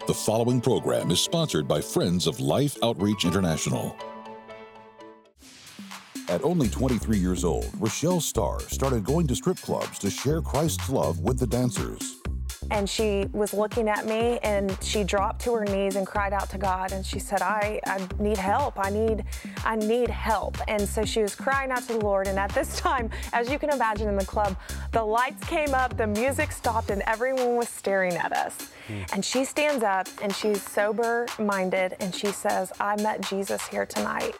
The following program is sponsored by Friends of Life Outreach International. At only 23 years old, Rochelle Starr started going to strip clubs to share Christ's love with the dancers. And she was looking at me and she dropped to her knees and cried out to God. And she said, I need help. I need help. And so she was crying out to the Lord. And at this time, as you can imagine in the club, the lights came up, the music stopped, and everyone was staring at us. And she stands up and she's sober-minded and she says, I met Jesus here tonight.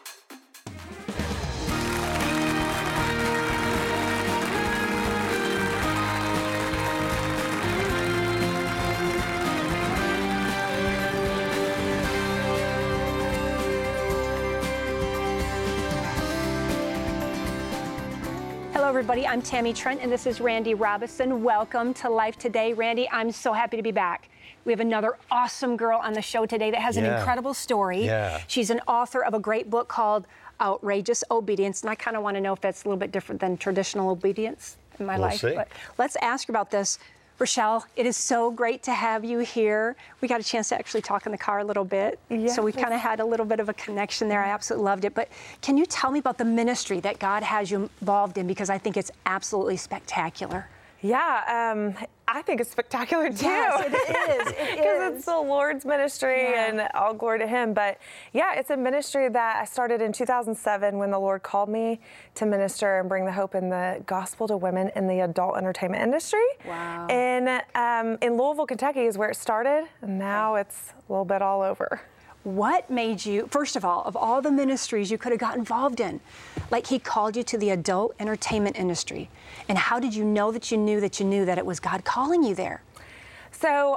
Hello, everybody. I'm Tammy Trent, and this is Randy Robison. Welcome to Life Today. Randy, I'm so happy to be back. We have another awesome girl on the show today that has an incredible story. She's an author of a great book called Outrageous Obedience, and I kind of want to know if that's a little bit different than traditional obedience in my life. See. But let's ask her about this. Rochelle, it is so great to have you here. We got a chance to actually talk in the car a little bit. Yes. So we kind of had a little bit of a connection there. I absolutely loved it. But can you tell me about the ministry that God has you involved in? Because I think it's absolutely spectacular. Yeah, I think it's spectacular too. Yes, it is. Because it's the Lord's ministry and all glory to Him. But yeah, it's a ministry that I started in 2007 when the Lord called me to minister and bring the hope and the gospel to women in the adult entertainment industry. Wow. And in Louisville, Kentucky is where it started. And now it's a little bit all over. What made you, first of all the ministries you could have got involved in, like He called you to the adult entertainment industry, and how did you know that you knew that it was God calling you there? So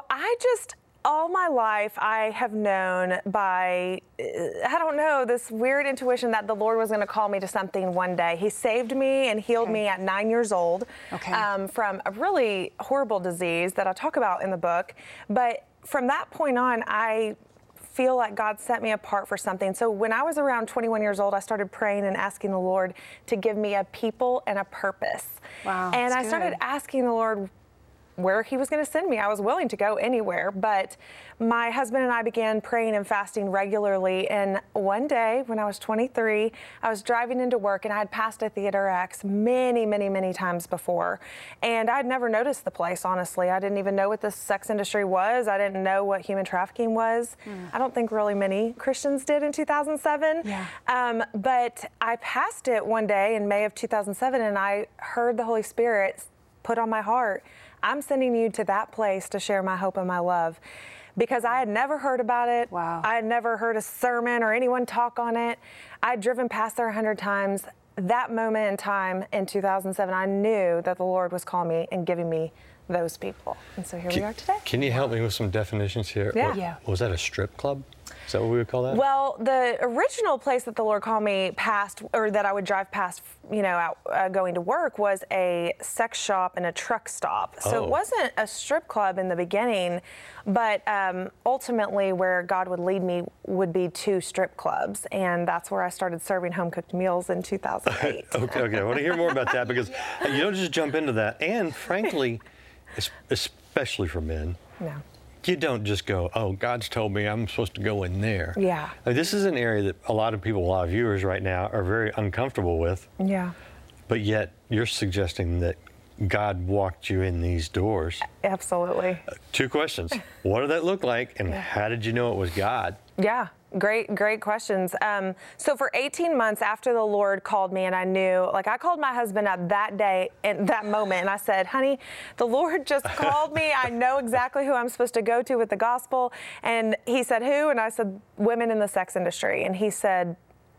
all my life, I have known by, this weird intuition that the Lord was going to call me to something one day. He saved me and healed me at 9 years old from a really horrible disease that I talk about in the book. But from that point on, I feel like God set me apart for something. So when I was around 21 years old, I started praying and asking the Lord to give me a people and a purpose. Wow, and I started asking the Lord where He was going to send me. I was willing to go anywhere, but my husband and I began praying and fasting regularly. And one day when I was 23, I was driving into work and I had passed a Theater X many, many, many times before. And I'd never noticed the place, honestly. I didn't even know what the sex industry was. I didn't know what human trafficking was. I don't think really many Christians did in 2007. But I passed it one day in May of 2007 and I heard the Holy Spirit put on my heart, I'm sending you to that place to share my hope and my love. Because I had never heard about it. Wow. I had never heard a sermon or anyone talk on it. I'd driven past there 100 times. That moment in time in 2007, I knew that the Lord was calling me and giving me those people. And so here we are today. Can you help me with some definitions here? Yeah. Was that a strip club? Is that what we would call that? Well, the original place that the Lord called me past, or that I would drive past, out going to work, was a sex shop and a truck stop. So it wasn't a strip club in the beginning, but ultimately where God would lead me would be to strip clubs. And that's where I started serving home-cooked meals in 2008. Okay. I want to hear more about that because you don't just jump into that. And frankly, especially for men, No. You don't just go, oh, God's told me I'm supposed to go in there. Yeah. This is an area that a lot of viewers right now are very uncomfortable with. Yeah. But yet you're suggesting that God walked you in these doors. Absolutely. Two questions. What did that look like, and how did you know it was God? Yeah, great questions. So for 18 months after the Lord called me and I knew, I called my husband up that day, in that moment, and I said, honey, the Lord just called me. I know exactly who I'm supposed to go to with the gospel. And he said, who? And I said, women in the sex industry. And he said,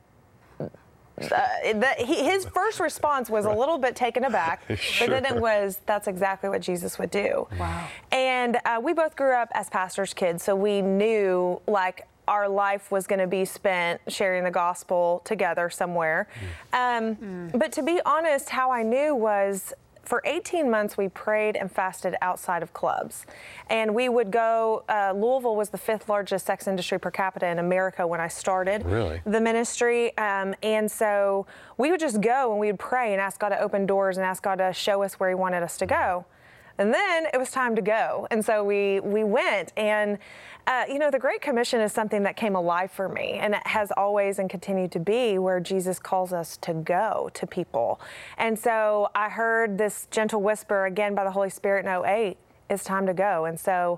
his first response was a little bit taken aback, but then it was, that's exactly what Jesus would do. Wow. And we both grew up as pastors' kids, so we knew, our life was going to be spent sharing the gospel together somewhere. But to be honest, how I knew was for 18 months, we prayed and fasted outside of clubs. And we would go, Louisville was the 5th largest sex industry per capita in America when I started the ministry. And so we would just go and we would pray and ask God to open doors and ask God to show us where He wanted us to go. And then it was time to go. And so we went. And, the Great Commission is something that came alive for me. And it has always and continued to be where Jesus calls us to go to people. And so I heard this gentle whisper again by the Holy Spirit in 2008, it's time to go. And so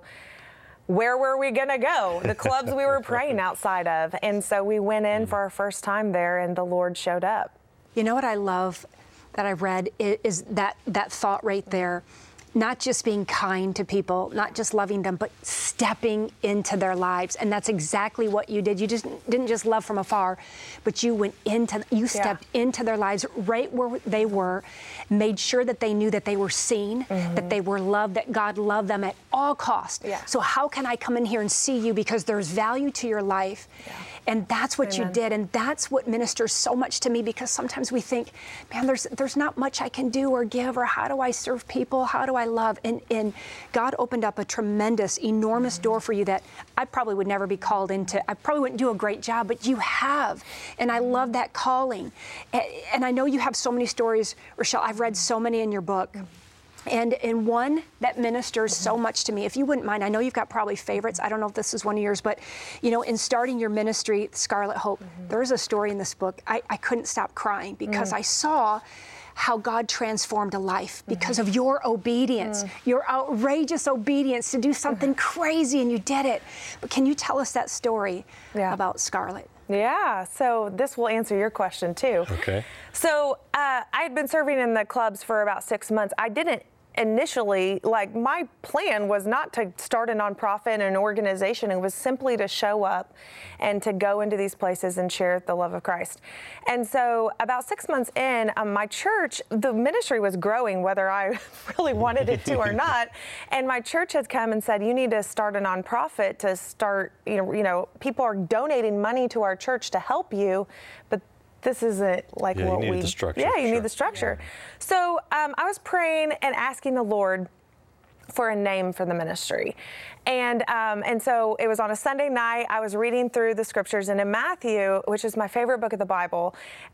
where were we going to go? The clubs we were praying outside of. And so we went in for our first time there, and the Lord showed up. You know what I love that I read is that thought right there. Not just being kind to people, not just loving them, but stepping into their lives. And that's exactly what you did. You just didn't just love from afar, but you stepped into their lives right where they were, made sure that they knew that they were seen, that they were loved, that God loved them at all costs. Yeah. So how can I come in here and see you, because there's value to your life? Yeah. And that's what you did. And that's what ministers so much to me, because sometimes we think, man, there's not much I can do or give, or how do I serve people? How do I love? And God opened up a tremendous, enormous door for you that I probably would never be called into. I probably wouldn't do a great job, but you have. And I love that calling. And I know you have so many stories, Rochelle. I've read so many in your book. And one that ministers so much to me, if you wouldn't mind, I know you've got probably favorites. I don't know if this is one of yours, but in starting your ministry, Scarlet Hope, there's a story in this book. I couldn't stop crying because I saw how God transformed a life because of your obedience, your outrageous obedience to do something crazy, and you did it. But can you tell us that story about Scarlet? Yeah, so this will answer your question too. Okay. So I had been serving in the clubs for about 6 months. I didn't initially, my plan was not to start a nonprofit and an organization. It was simply to show up and to go into these places and share the love of Christ. And so about 6 months in, my church, the ministry was growing, whether I really wanted it to or not. And my church had come and said, you need to start a nonprofit to start, people are donating money to our church to help you, but this isn't what you need the structure. Yeah, you need the structure. Yeah. So I was praying and asking the Lord for a name for the ministry. And so it was on a Sunday night. I was reading through the scriptures, and in Matthew, which is my favorite book of the Bible,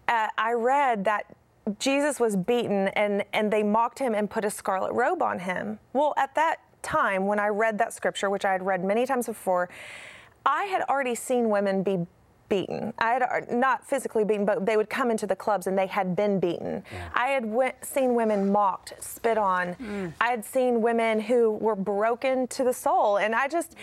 I read that Jesus was beaten and they mocked him and put a scarlet robe on him. Well, at that time, when I read that scripture, which I had read many times before, I had already seen women be beaten. I had not physically beaten, but they would come into the clubs and they had been beaten. Yeah. I had seen women mocked, spit on. I had seen women who were broken to the soul, and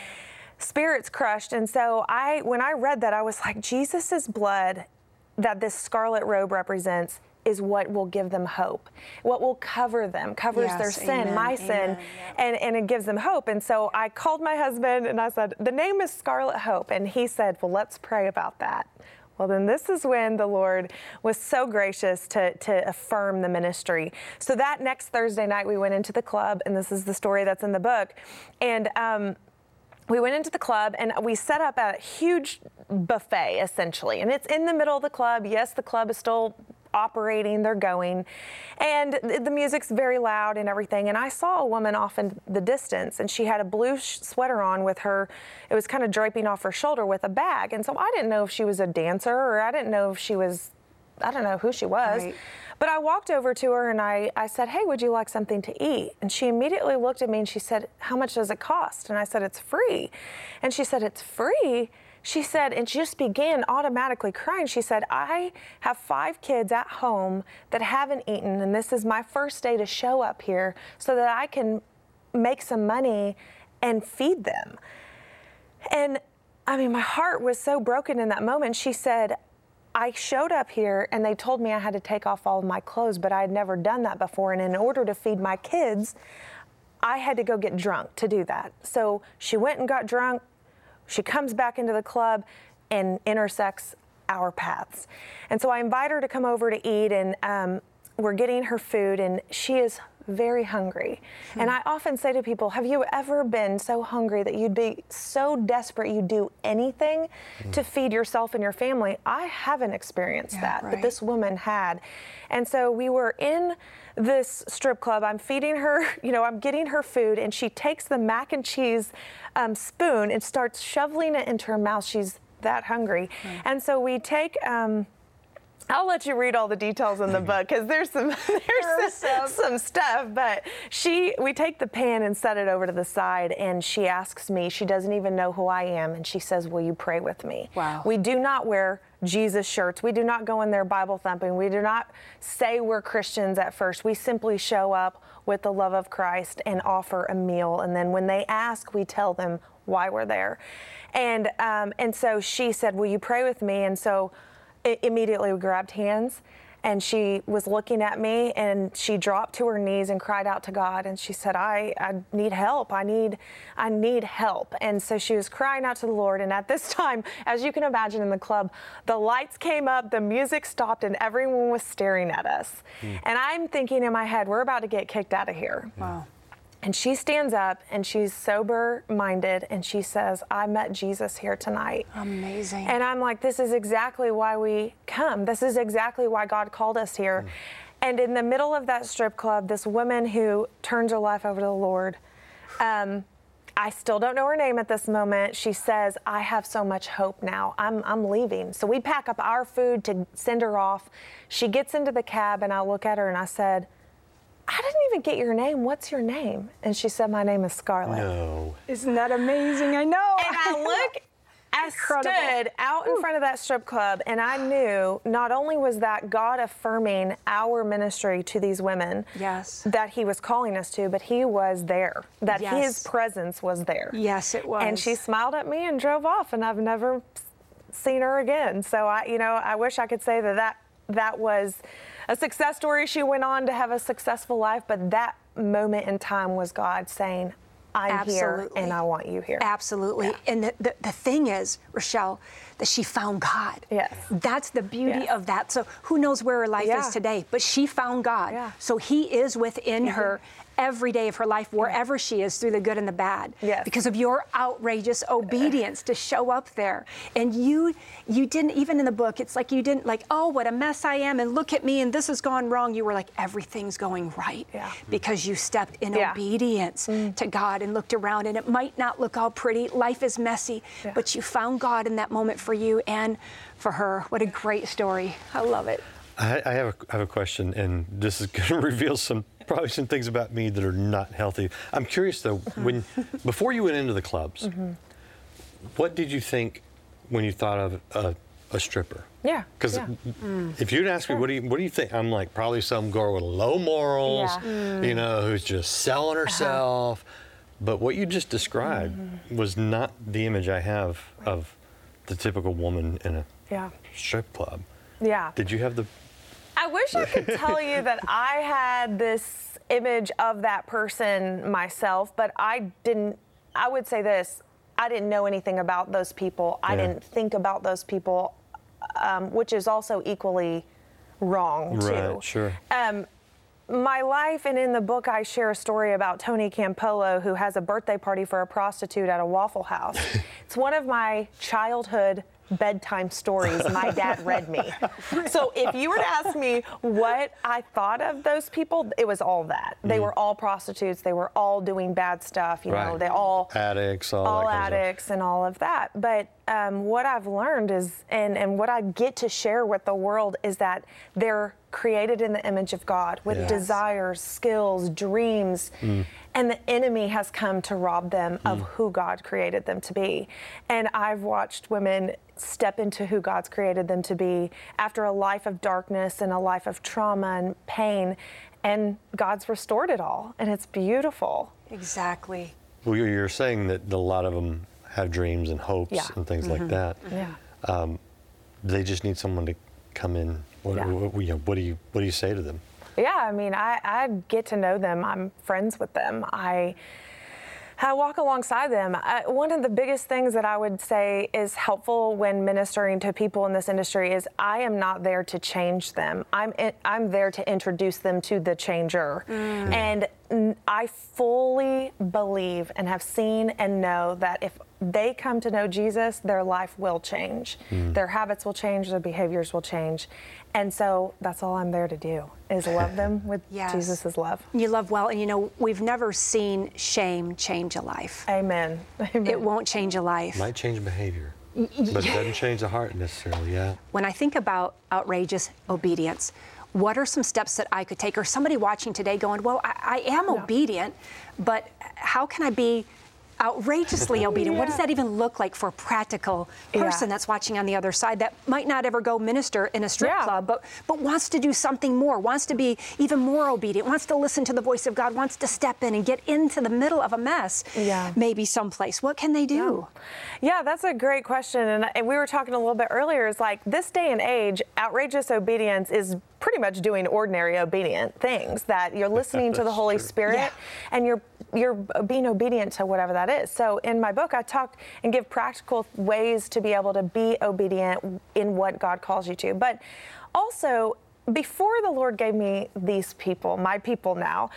spirits crushed. And so when I read that, I was like, Jesus' blood that this scarlet robe represents is what will give them hope, what will cover them, covers their sin, my sin, and it gives them hope. And so I called my husband and I said, the name is Scarlet Hope. And he said, well, let's pray about that. Well, then this is when the Lord was so gracious to affirm the ministry. So that next Thursday night, we went into the club, and this is the story that's in the book. And we went into the club and we set up a huge buffet, essentially. And it's in the middle of the club. Yes, the club is still operating, they're going, and the music's very loud and everything. And I saw a woman off in the distance, and she had a blue sweater on with her, it was kind of draping off her shoulder with a bag. And so I didn't know if she was a dancer, or I didn't know if she was, I don't know who she was. Right. But I walked over to her and I said, hey, would you like something to eat? And she immediately looked at me and she said, how much does it cost? And I said, it's free. And she said, it's free? She said, and she just began automatically crying. She said, I have 5 kids at home that haven't eaten, and this is my first day to show up here so that I can make some money and feed them. And I mean, my heart was so broken in that moment. She said, I showed up here and they told me I had to take off all of my clothes, but I had never done that before. And in order to feed my kids, I had to go get drunk to do that. So she went and got drunk. She comes back into the club and intersects our paths. And so I invite her to come over to eat, and we're getting her food, and she is very hungry. And I often say to people, have you ever been so hungry that you'd be so desperate you'd do anything to feed yourself and your family? I haven't experienced that, but this woman had. And so we were in this strip club. I'm feeding her, I'm getting her food, and she takes the mac and cheese spoon and starts shoveling it into her mouth. She's that hungry. And so we take I'll let you read all the details in the book because there's some stuff. But we take the pan and set it over to the side, and she asks me. She doesn't even know who I am, and she says, "Will you pray with me?" Wow. We do not wear Jesus shirts. We do not go in there Bible thumping. We do not say we're Christians at first. We simply show up with the love of Christ and offer a meal, and then when they ask, we tell them why we're there. And so she said, "Will you pray with me?" And so immediately we grabbed hands, and she was looking at me, and she dropped to her knees and cried out to God, and she said, I need help. I need help. And so she was crying out to the Lord, and at this time, as you can imagine in the club, the lights came up, the music stopped, and everyone was staring at us. And I'm thinking in my head, we're about to get kicked out of here. Wow. And she stands up, and she's sober-minded, and she says, "I met Jesus here tonight." Amazing. And I'm like, this is exactly why we come. This is exactly why God called us here. And in the middle of that strip club, this woman who turns her life over to the Lord, I still don't know her name at this moment. She says, "I have so much hope now. I'm leaving." So we pack up our food to send her off. She gets into the cab, and I look at her, and I said, "I didn't even get your name. What's your name?" And she said, "My name is Scarlett." No. Isn't that amazing? I know. And I stood out in front of that strip club, and I knew not only was that God affirming our ministry to these women, Yes. that he was calling us to, but he was there, that Yes. his presence was there. Yes, it was. And she smiled at me and drove off, and I've never seen her again. So I wish I could say that was a success story. She went on to have a successful life, but that moment in time was God saying, "I'm here and I want you here." Absolutely. Yeah. And the thing is, Rochelle, that she found God. Yes. That's the beauty of that. So who knows where her life is today, but she found God. Yeah. So he is within her every day of her life, wherever she is, through the good and the bad. Yes. Because of your outrageous obedience to show up there. And you didn't, even in the book, it's like you didn't like, "Oh, what a mess I am, and look at me, and this has gone wrong." You were like, everything's going right. Yeah. Because you stepped in obedience to God and looked around, and it might not look all pretty. Life is messy, but you found God in that moment for you and for her. What a great story. I love it. I have a question, and this is going to reveal probably some things about me that are not healthy. I'm curious though, before you went into the clubs, what did you think when you thought of a stripper? Yeah. Because if you'd ask me, what do you think? I'm like, probably some girl with low morals, who's just selling herself. But what you just described was not the image I have of the typical woman in a strip club. Yeah. Did you have the... I wish I could tell you that I had this image of that person myself, but I didn't. I would say this: I didn't know anything about those people. I didn't think about those people, which is also equally wrong too. Right, sure. My life, and in the book I share a story about Tony Campolo, who has a birthday party for a prostitute at a Waffle House. It's one of my childhood bedtime stories my dad read me. So if you were to ask me what I thought of those people, it was all that. They were all prostitutes. They were all doing bad stuff. You know, they all addicts, all addicts and all of that. But what I've learned is, and what I get to share with the world is that they're created in the image of God with desires, skills, dreams. And the enemy has come to rob them of who God created them to be. And I've watched women step into who God's created them to be after a life of darkness and a life of trauma and pain. And God's restored it all. And it's beautiful. Exactly. Well, you're saying that a lot of them have dreams and hopes and things like that. Yeah. They just need someone to come in. What do you say to them? Yeah, I mean, I get to know them. I'm friends with them. I walk alongside them. One of the biggest things that I would say is helpful when ministering to people in this industry is I am not there to change them. I'm there to introduce them to the changer. And I fully believe and have seen and know that if they come to know Jesus, their life will change. Their habits will change, their behaviors will change. And so that's all I'm there to do, is love them with Jesus' love. You love well, and you know, we've never seen shame change a life. Amen. Amen. It won't change a life. Might change behavior. But it doesn't change the heart necessarily, yeah. When I think about outrageous obedience, what are some steps that I could take, or somebody watching today going, well, I am obedient, but how can I be outrageously obedient? What does that even look like for a practical person that's watching on the other side that might not ever go minister in a strip club, but wants to do something more, wants to be even more obedient, wants to listen to the voice of God, wants to step in and get into the middle of a mess, maybe someplace? What can they do? Yeah, that's a great question. And we were talking a little bit earlier, is like this day and age, outrageous obedience is pretty much doing ordinary obedient things, that you're listening to the Holy Spirit and you're being obedient to whatever that is. So in my book, I talk and give practical ways to be able to be obedient in what God calls you to. But also, before the Lord gave me these people, my people now,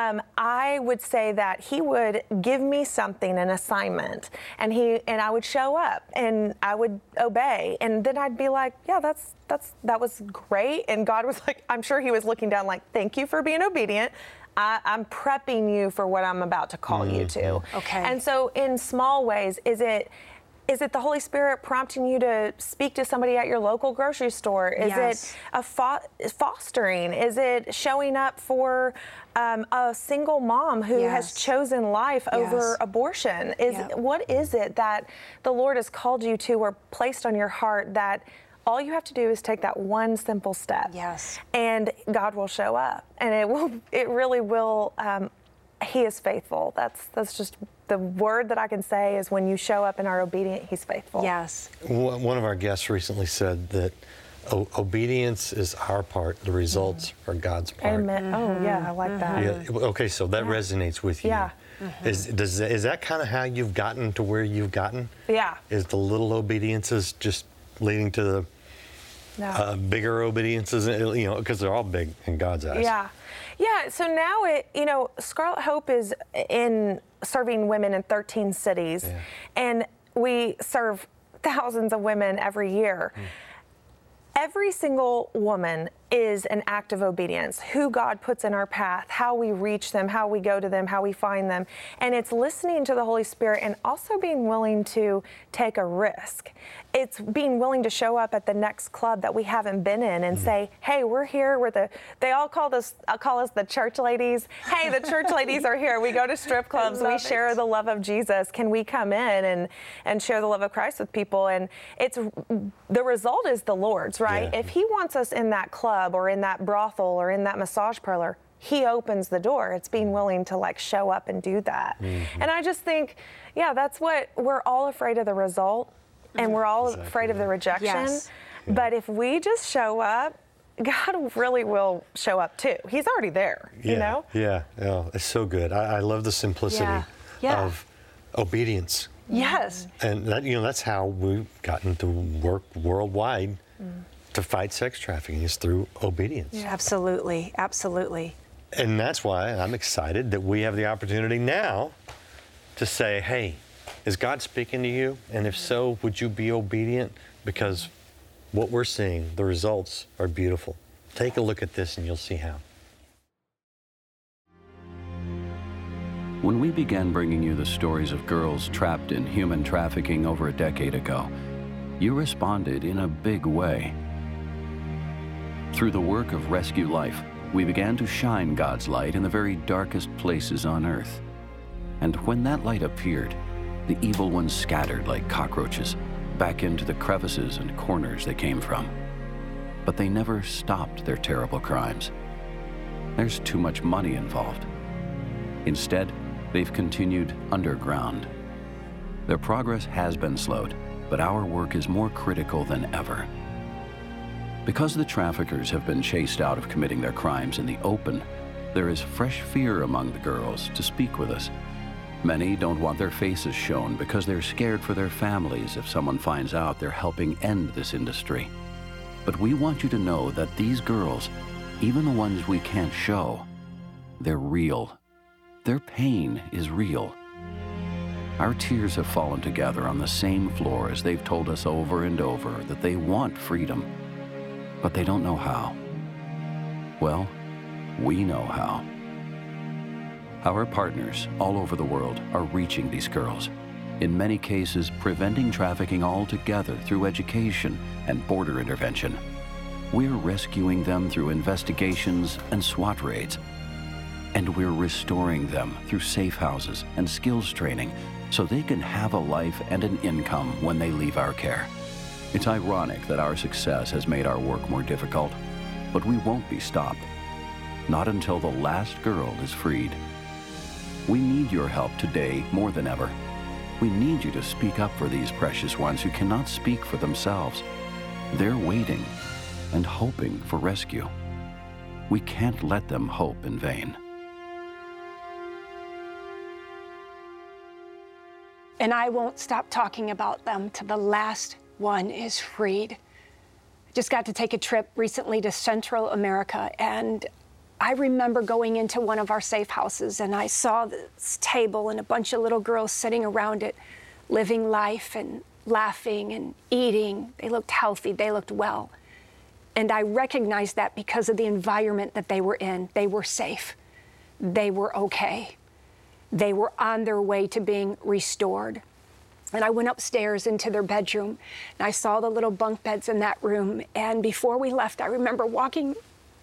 I would say that He would give me something, an assignment, and I would show up and I would obey, and then I'd be like, yeah, that was great. And God was like, I'm sure He was looking down like, thank you for being obedient. I'm prepping you for what I'm about to call you to. Okay. And so in small ways, is it the Holy Spirit prompting you to speak to somebody at your local grocery store? Is it a fostering? Is it showing up for a single mom who has chosen life over abortion? What is it that the Lord has called you to or placed on your heart that all you have to do is take that one simple step? Yes. And God will show up. And it really will. He is faithful. That's just the word that I can say is when you show up and are obedient, He's faithful. Yes. One of our guests recently said that obedience is our part, the results are God's part. Amen. Oh, yeah, I like that. Yeah. Okay, so that resonates with you. Yeah. Is that kind of how you've gotten to where you've gotten? Yeah. Is the little obediences just leading to the bigger obediences, because they're all big in God's eyes. Yeah, so now Scarlet Hope is in serving women in 13 cities, and we serve thousands of women every year. Every single woman is an act of obedience, who God puts in our path, how we reach them, how we go to them, how we find them. And it's listening to the Holy Spirit and also being willing to take a risk. It's being willing to show up at the next club that we haven't been in and say, hey, we're here. They all call us the church ladies. Hey, the church ladies are here. We go to strip clubs. We share the love of Jesus. Can we come in and share the love of Christ with people? And the result is the Lord's, right? Yeah. If He wants us in that club or in that brothel or in that massage parlor, He opens the door. It's being willing to show up and do that. And I just think, that's what we're all afraid of, the result. And we're all afraid of the rejection. Yes. But if we just show up, God really will show up too. He's already there, you know? Yeah, it's so good. I love the simplicity of obedience. Yes. And that's how we've gotten to work worldwide to fight sex trafficking, is through obedience. Yeah. Absolutely, absolutely. And that's why I'm excited that we have the opportunity now to say, hey, is God speaking to you? And if so, would you be obedient? Because what we're seeing, the results are beautiful. Take a look at this and you'll see how. When we began bringing you the stories of girls trapped in human trafficking over a decade ago, you responded in a big way. Through the work of Rescue Life, we began to shine God's light in the very darkest places on earth. And when that light appeared, the evil ones scattered like cockroaches back into the crevices and corners they came from. But they never stopped their terrible crimes. There's too much money involved. Instead, they've continued underground. Their progress has been slowed, but our work is more critical than ever. Because the traffickers have been chased out of committing their crimes in the open, there is fresh fear among the girls to speak with us. Many don't want their faces shown because they're scared for their families if someone finds out they're helping end this industry. But we want you to know that these girls, even the ones we can't show, they're real. Their pain is real. Our tears have fallen together on the same floor as they've told us over and over that they want freedom, but they don't know how. Well, we know how. Our partners all over the world are reaching these girls. in many cases preventing trafficking altogether through education and border intervention. We're rescuing them through investigations and SWAT raids. And we're restoring them through safe houses and skills training so they can have a life and an income when they leave our care. It's ironic that our success has made our work more difficult, but we won't be stopped. Not until the last girl is freed. We need your help today more than ever. We need you to speak up for these precious ones who cannot speak for themselves. They're waiting and hoping for rescue. We can't let them hope in vain. And I won't stop talking about them till the last one is freed. I just got to take a trip recently to Central America, and I remember going into one of our safe houses, and I saw this table and a bunch of little girls sitting around it, living life and laughing and eating. They looked healthy, they looked well. And I recognized that because of the environment that they were in. They were safe. They were okay. They were on their way to being restored. And I went upstairs into their bedroom, and I saw the little bunk beds in that room. And before we left, I remember walking.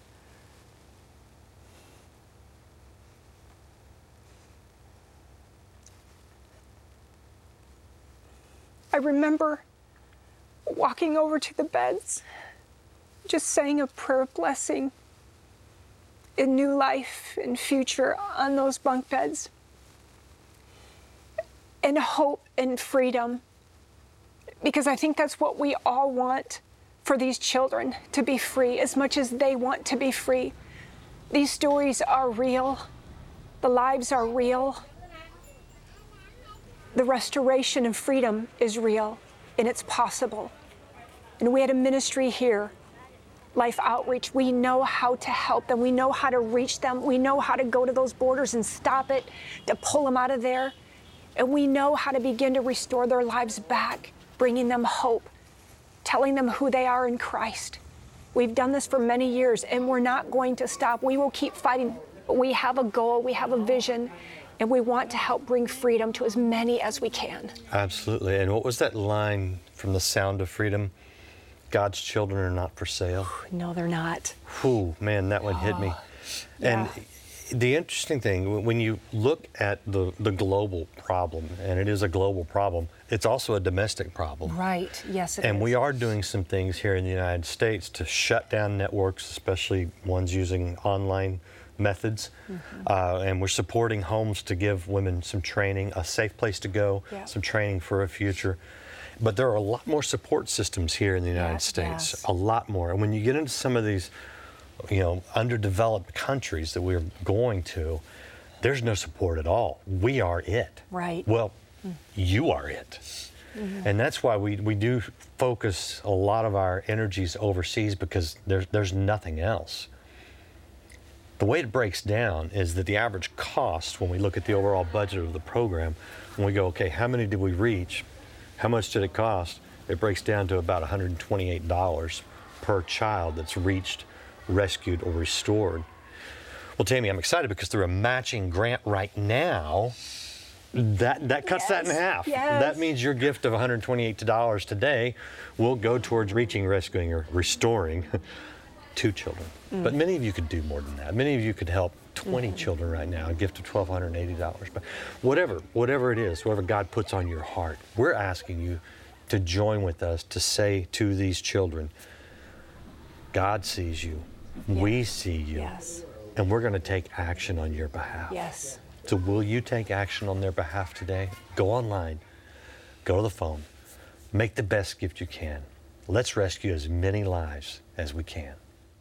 I remember walking over to the beds, just saying a prayer of blessing in new life and future on those bunk beds, and hope and freedom, because I think that's what we all want for these children, to be free as much as they want to be free. These stories are real. The lives are real. The restoration of freedom is real, and it's possible. And we had a ministry here, Life Outreach. We know how to help them. We know how to reach them. We know how to go to those borders and stop it, to pull them out of there. And we know how to begin to restore their lives back, bringing them hope, telling them who they are in Christ. We've done this for many years, and we're not going to stop. We will keep fighting. We have a goal, we have a vision, and we want to help bring freedom to as many as we can. Absolutely. And what was that line from The Sound of Freedom? God's children are not for sale. No, they're not. Whew, man, that one hit me. Yeah. And the interesting thing, when you look at the global problem, and it is a global problem, it's also a domestic problem. Right, yes it is. And we are doing some things here in the United States to shut down networks, especially ones using online methods. And we're supporting homes to give women some training, a safe place to go, some training for a future. But there are a lot more support systems here in the United States, a lot more. And when you get into some of these underdeveloped countries that we're going to, there's no support at all. We are it. Right. Well, you are it. And that's why we do focus a lot of our energies overseas, because there's nothing else. The way it breaks down is that the average cost, when we look at the overall budget of the program, when we go, okay, how many did we reach? How much did it cost? It breaks down to about $128 per child that's reached, rescued, or restored. Well, Tammy, I'm excited because through a matching grant right now, that cuts that in half. That means your gift of $128 today will go towards reaching, rescuing, or restoring 2 children. But many of you could do more than that. Many of you could help 20 children right now, a gift of $1,280. But whatever it is, whatever God puts on your heart, we're asking you to join with us to say to these children, God sees you, we see you, and we're going to take action on your behalf. So will you take action on their behalf today? Go online, go to the phone, make the best gift you can. Let's rescue as many lives as we can.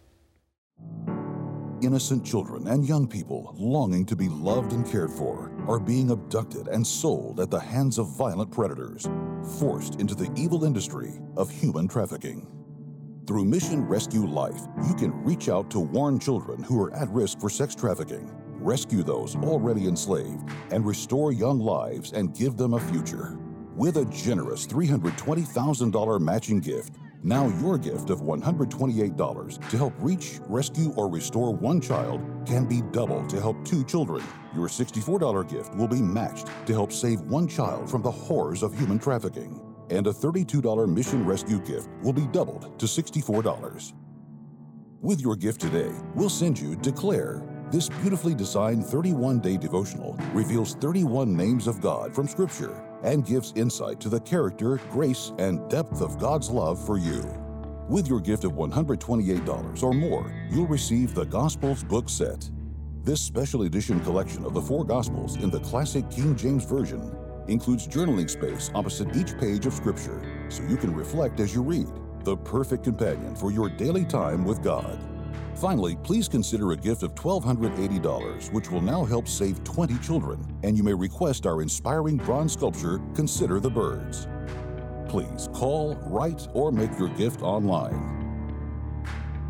Innocent children and young people longing to be loved and cared for are being abducted and sold at the hands of violent predators, forced into the evil industry of human trafficking. Through Mission Rescue Life, you can reach out to warn children who are at risk for sex trafficking, rescue those already enslaved, and restore young lives and give them a future. With a generous $320,000 matching gift, Now your gift of $128 to help reach, rescue, or restore one child can be doubled to help 2 children. Your $64 gift will be matched to help save one child from the horrors of human trafficking. And a $32 mission rescue gift will be doubled to $64. With your gift today, we'll send you Declare. This beautifully designed 31-day devotional reveals 31 names of God from Scripture and gives insight to the character, grace, and depth of God's love for you. With your gift of $128 or more, you'll receive the Gospels book set. This special edition collection of the 4 Gospels in the classic King James Version includes journaling space opposite each page of Scripture, so you can reflect as you read, the perfect companion for your daily time with God. Finally, please consider a gift of $1,280, which will now help save 20 children, and you may request our inspiring bronze sculpture, Consider the Birds. Please call, write, or make your gift online.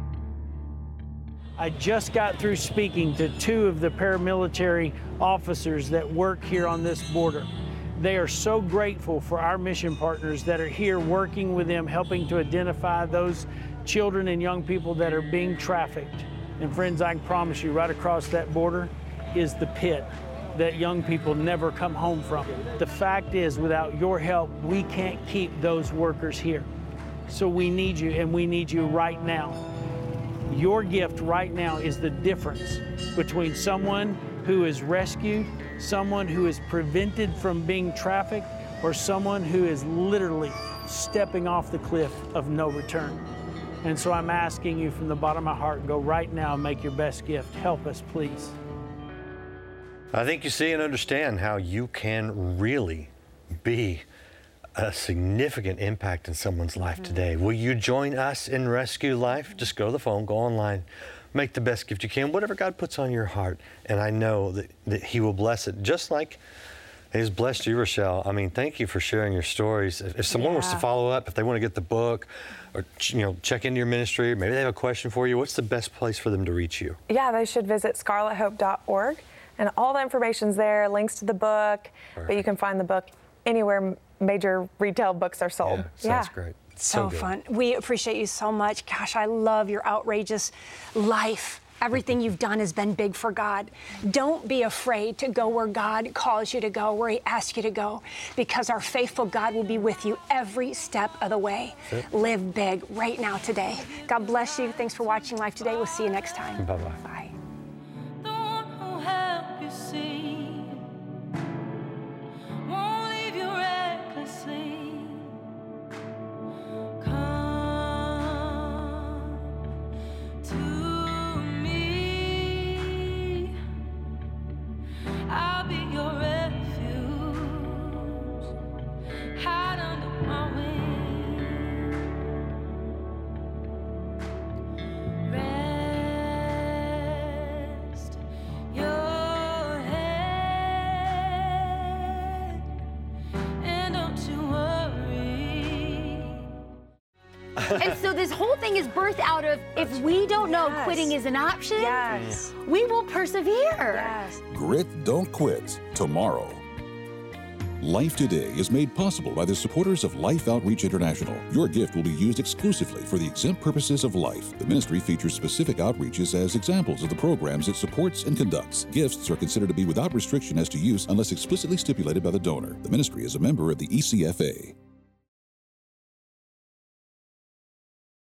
I just got through speaking to 2 of the paramilitary officers that work here on this border. They are so grateful for our mission partners that are here working with them, helping to identify those children and young people that are being trafficked. And friends, I can promise you, right across that border is the pit that young people never come home from. The fact is, without your help, we can't keep those workers here. So we need you, and we need you right now. Your gift right now is the difference between someone who is rescued, someone who is prevented from being trafficked, or someone who is literally stepping off the cliff of no return. And so I'm asking you from the bottom of my heart, go right now and make your best gift. Help us, please. I think you see and understand how you can really be a significant impact in someone's life today. Will you join us in Rescue Life? Just go to the phone, go online, make the best gift you can, whatever God puts on your heart. And I know that He will bless it, just like He's blessed you, Rochelle. I mean, thank you for sharing your stories. If someone wants to follow up, if they want to get the book, or check into your ministry, maybe they have a question for you, what's the best place for them to reach you? Yeah, they should visit scarlethope.org, and all the information's there, links to the book. Perfect. But you can find the book anywhere major retail books are sold. Yeah, sounds great. So fun. We appreciate you so much. Gosh, I love your outrageous life. Everything you've done has been big for God. Don't be afraid to go where God calls you to go, where He asks you to go, because our faithful God will be with you every step of the way. Live big right now today. God bless you. Thanks for watching Life Today. We'll see you next time. Bye-bye. Bye. And so this whole thing is birthed out of, if we don't know quitting is an option, we will persevere. Grit, don't quit. Tomorrow. Life Today is made possible by the supporters of Life Outreach International. Your gift will be used exclusively for the exempt purposes of life. The ministry features specific outreaches as examples of the programs it supports and conducts. Gifts are considered to be without restriction as to use unless explicitly stipulated by the donor. The ministry is a member of the ECFA.